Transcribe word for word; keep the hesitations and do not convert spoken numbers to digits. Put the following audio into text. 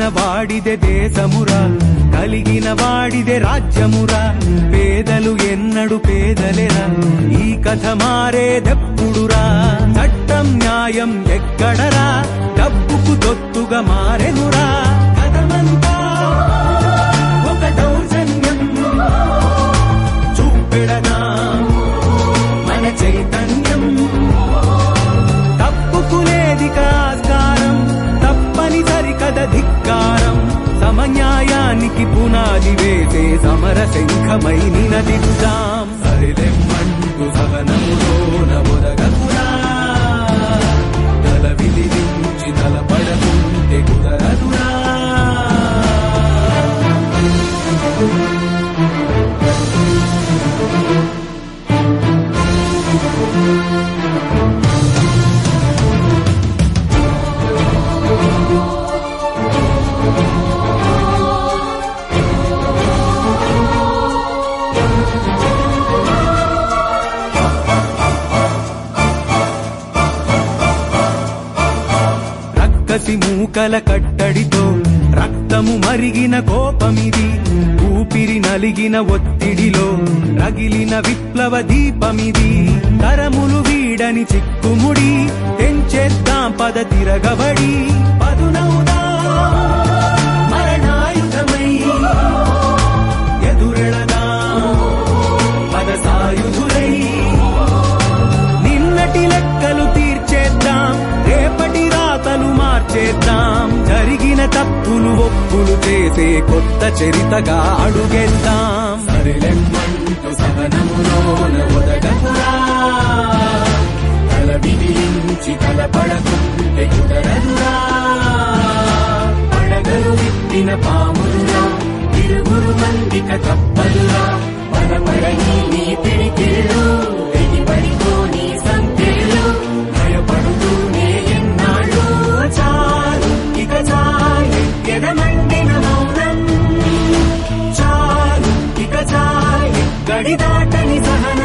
వాడిదే దేశమురా, కలిగిన వాడిదే రాజ్యమురా. పేదలు ఎన్నడు పేదలేరా, ఈ కథ మారేదెప్పుడురా. చట్టం న్యాయం ఎక్కడరా, డబ్బుకు తొత్తుగా మారెనురా. కథమంతా ఒక దౌర్జన్యం చూపెడనా మన చైతన్యం. తప్పుకునేది కాస్కారం, తప్పనిసరి కథ ధిక్కారం. సమన్యాయానికి పునాది వేసే సమర శంఖమై నినదిద్దాం. సరిలెమ్మంటూ సవనములోన ఒదగకురా, తల విదిలించి తలపడకుంటే కుదరదురా. రక్కసి మూకల కట్టడితో రక్తము మరిగిన కోపమిది. ఊపిరి నలిగిన ఒత్తిడిలో రగిలిన విప్లవ దీపమిది. తరములు వీడని చిక్కుముడి తెంచేద్దాం పద తిరగబడి. పదునవుదా మరణాయుధమై ఎదురెళదా పద సాయుధులై. నిన్నటి లెక్కలు తీర్చేద్దాం, రేపటి రాతలు మార్చేద్దాం. జరిగిన తప్పులు ఒప్పులు చేసే కొత్త చరితగా అడుగేద్దాం. సరిలెమ్మంటూ సహనములోన ఒదగకురా, తల విదిలించి తలపడకుంటే కుదరదురా. పడగలు విప్పిన పాములురా, ఇరుగురు మందిక తప్పదురా. బలపడని నీ పిడికిళ్ళు, ఎగిపడిపోని సంఖ్యలు. భయపడుతూనే ఎన్నాళ్ళు చాలు, ఇక చాలు ఎదమండిన మౌనం. చాలు ఇక చాలు గడి దాటని సహనం.